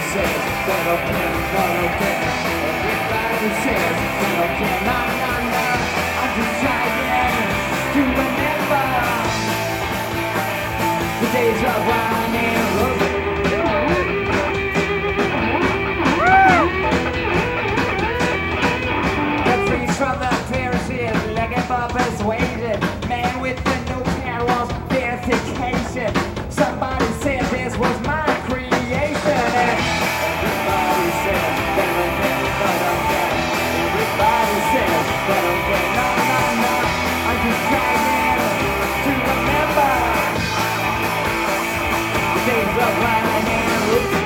says they don't care, no, don't care. Everybody says they don't care, no, no, no. I'm just trying to remember the days of wine and roses. The priest from the Pharisees, looking for persuasion. Man with the no care wants verification. Somebody said this was my creation. And everybody says they don't care, no, don't care. Everybody says they don't care, no, no, no. I'm just trying to remember the days of wine and roses.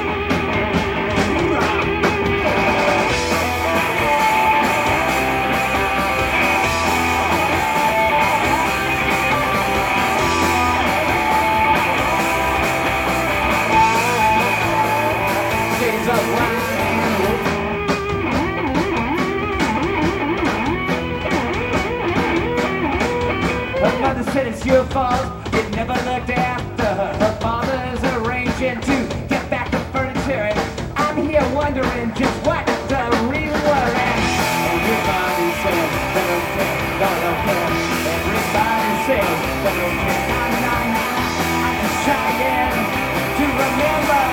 Another said it's your fault, it never looked after her. Her father's arranging to get back the furniture, and I'm here wondering just what the real word is. Everybody says they don't care, no, don't care. Everybody says they don't care, no, no, no. I'm just trying to remember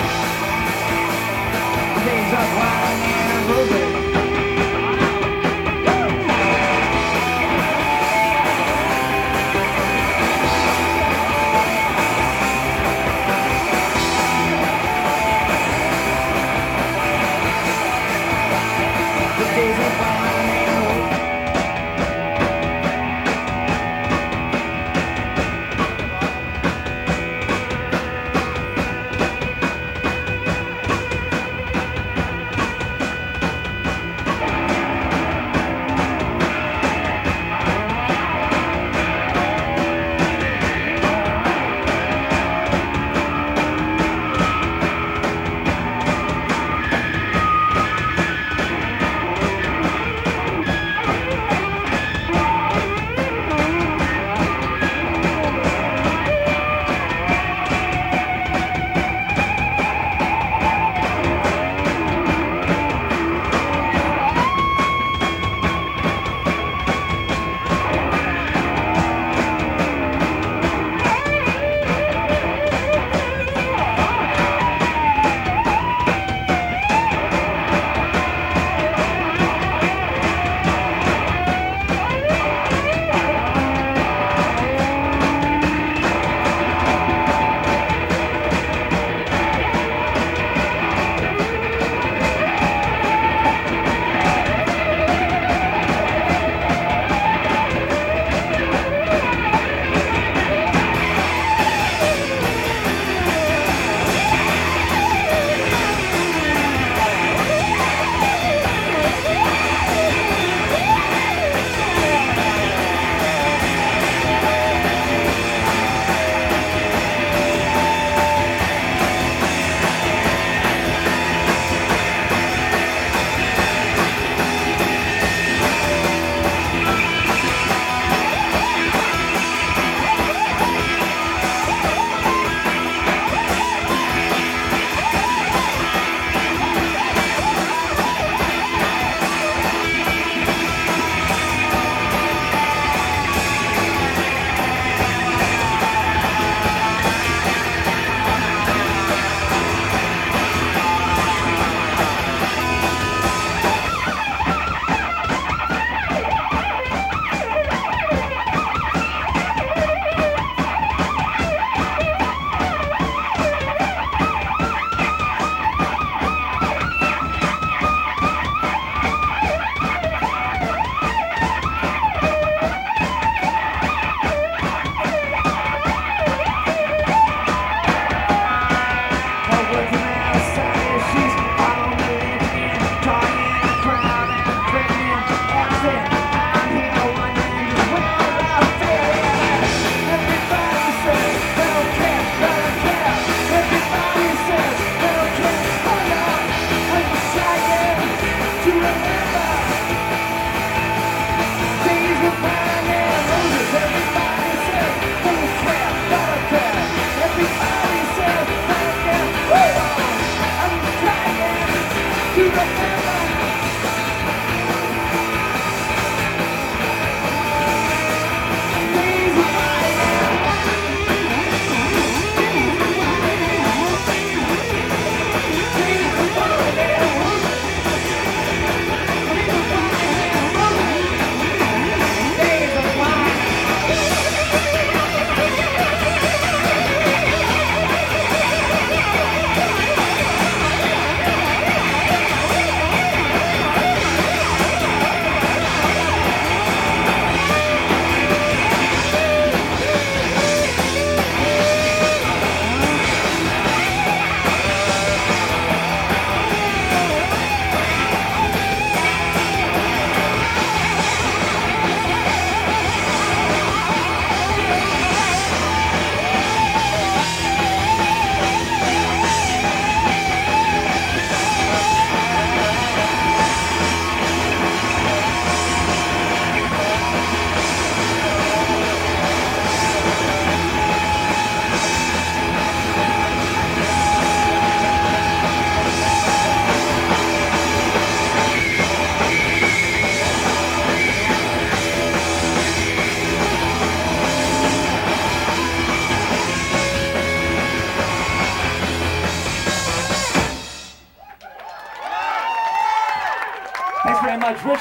the days of wine and roses. Thanks very much, Rich.